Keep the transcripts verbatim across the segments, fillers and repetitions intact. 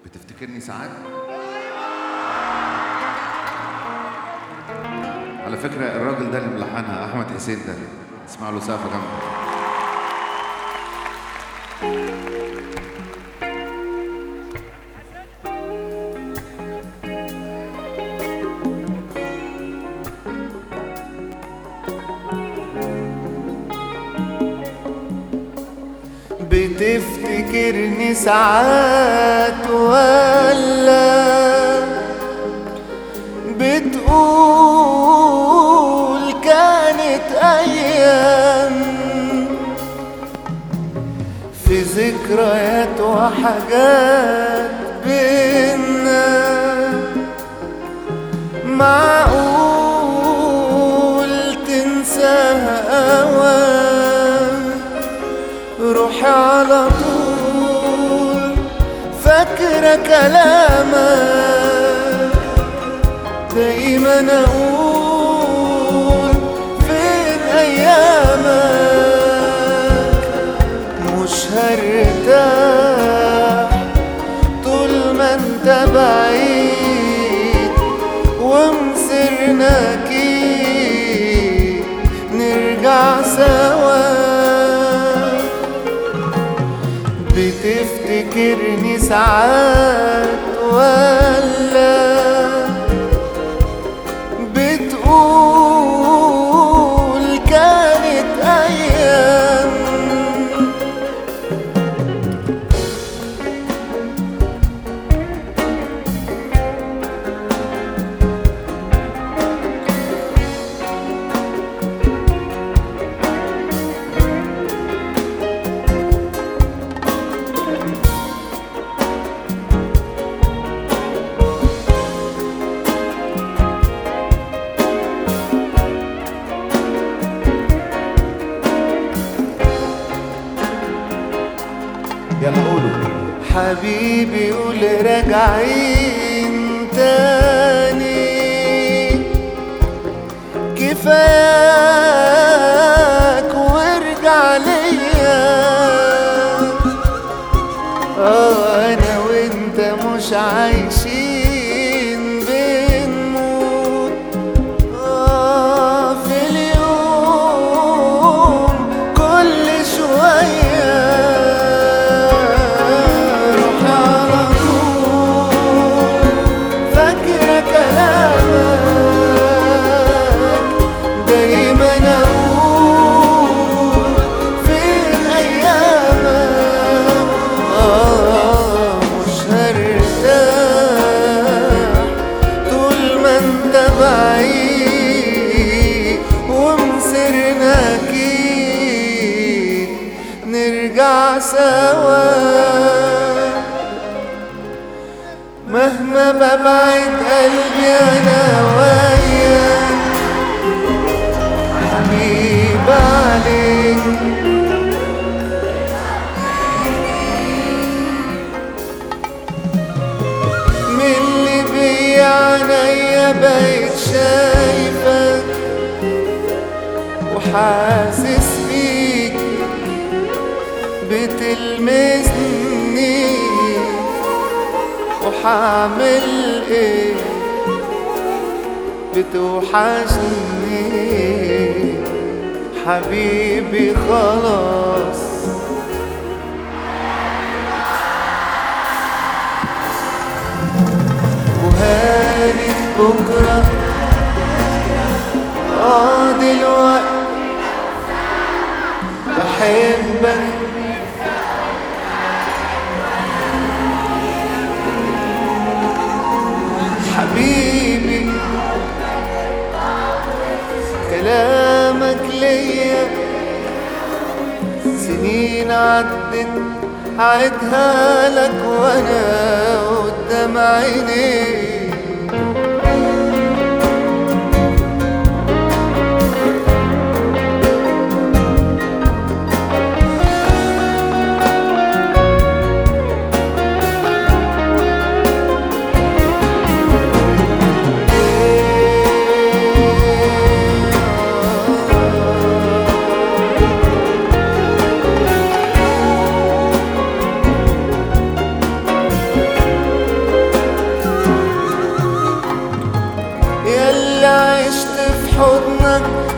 بتفتكرني ساعات. على فكرة الراجل ده اللي ملحنها أحمد حسين ده، اسمع له سقفة جنبه. بتفتكرني ساعات ولا بتقول كانت أيام في ذكريات وحاجات بينا؟ معقول تنساها أوام؟ روحي على طول فاكرة كلامك، دايما أقول فين أيامك؟ مش هرتاح طول ما انت بعيد، ومصيرنا أكيد نرجع سوا. بتفتكرني ساعات ولا بتقول كانت أيام؟ يلا قولوا. حبيبي قول راجعين تاني، كفاياك وارجع ليا. اه انا وانت مش عايشين بنموت، اه في اليوم كل شوية نرجع سوا. مهما ببعد قلبي انا وياك حبيب عليك، من اللي بيا عينيا بقيت شايفك وحاسس بيك بتلمسني، وحعمل ايه بتوحشني حبيبي خلاص. وهانت بكرة اه دلوقتي بحبك حبيبي، كلامك ليا سنين عدت عدها لك وانا قدام عينيك.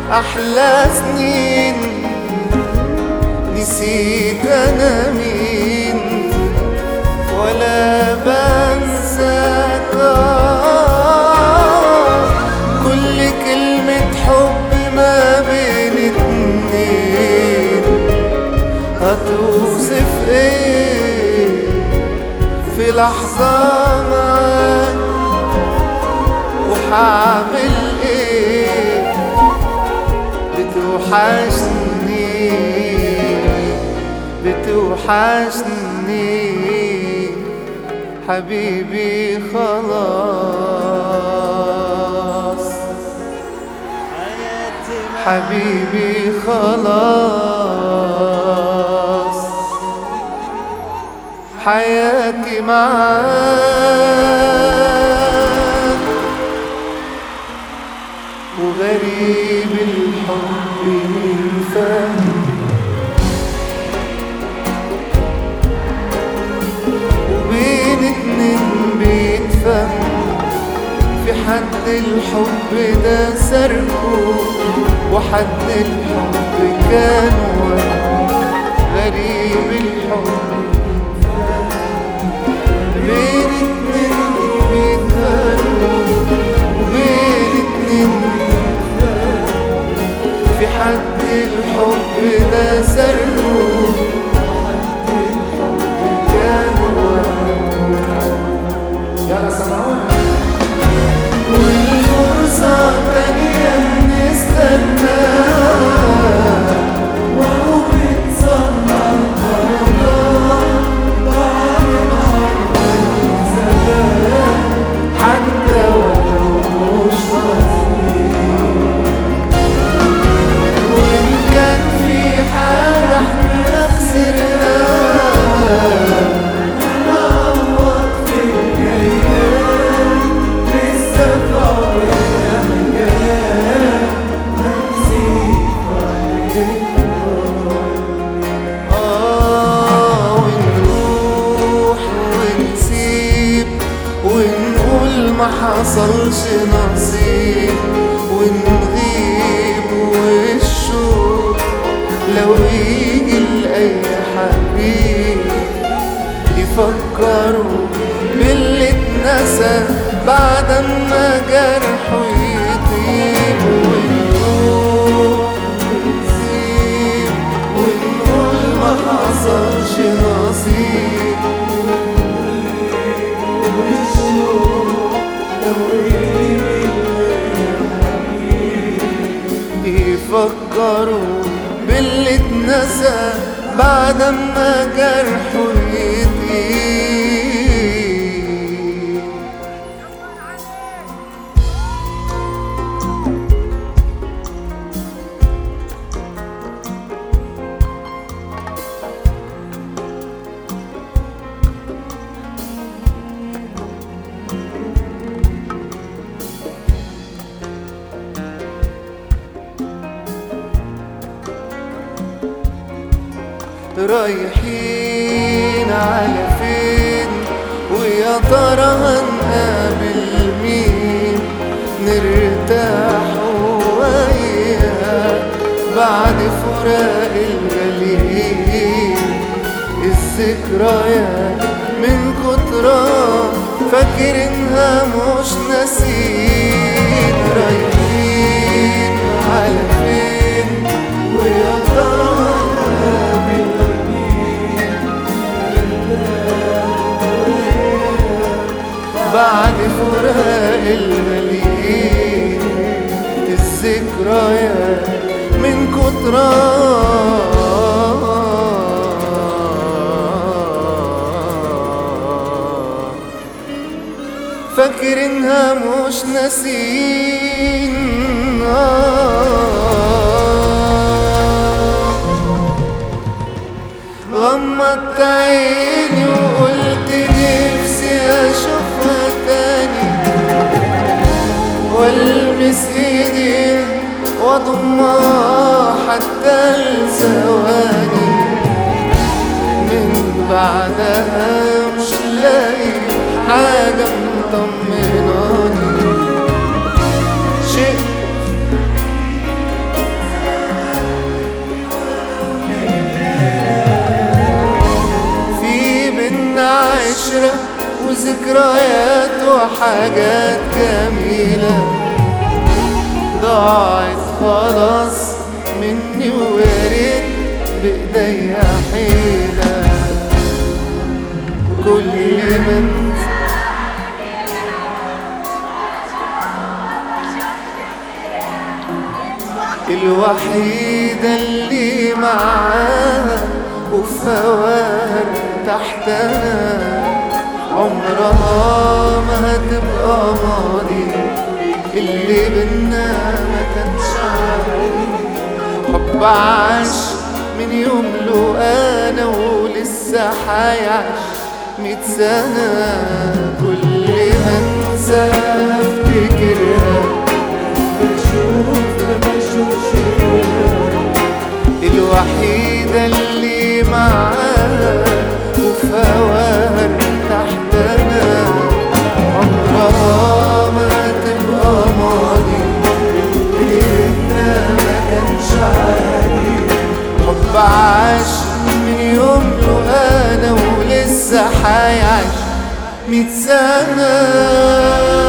أحلى سنين نسيت أنا مين ولا بنساك. كل كلمة حب ما بين اتنين هتوصف ايه في لحظة معاك وحعمل ايه. بتوحشني بتوحشني حبيبي خلاص حبيبي خلاص حياتي معاك. وغريب الحب من فهم وبين اتنين بيتفهم. في حد الحب ده سرقه وحد الحب كان وهم. غريب الحب بين اتنين بيتفهموا وبين اتنين في حد الحب ده سرقه وحد الحب كان وهم. يلا سمعونا. والفرصة تانية نستناها وهو بيتصنع القرار بعد ما عرفنا زمان حتى ولو مش قاصدين. وإن كان في حاجة احنا خسرناها نعوض في الجايات. لسه في عمرنا مجال هنسيب عليك. آه ونروح ونسيب ونقول ما حصلش نصيب ونغيب والشوق لو يجي لأي حبيب يفكروا باللي اتنسى بعد ما جرحه يطيب. ونروح ونسيب ونقول ما حصلش نصيب والشوق لو يجي يفكروا باللي اتنسى بعد ما جرحه يطيب. رايحين على فين ويا ترى هنقابل مين؟ نرتاح وياه بعد فراق الجليل. الذكريات من كترها فاكرينها مش ناسين. رايحين على فين ويا ترى هنقابل بعد فراق المليء. الذكريات من كترها فاكرينها مش ناسين. غمضت عيني وقلت نفسي اشوفها تاني والمس ايدي واضمها حتى لثواني. من بعدها مش لاقي حاجة مطمناني. شئت وعشرة وذكريات وحاجات جميلة ضاعت خلاص مني وياريت بإيديا حيلة. كل من الوحيدة اللي معاها وفوار تحتها عمرها ما هتبقى ماضي، اللي بينا ما كانش عادي. حب عاش من يوم له انا ولسه حيعيش ميت سنة. كل ما انسى افتكرها بشوف بشوف الوحيدة اللي معاها وفوار تحتنا عمرها ما تبقى ماضي، بينا ما كانش عادي. حب عاش من يوم له انا ولسه حيعيش ميت سنة.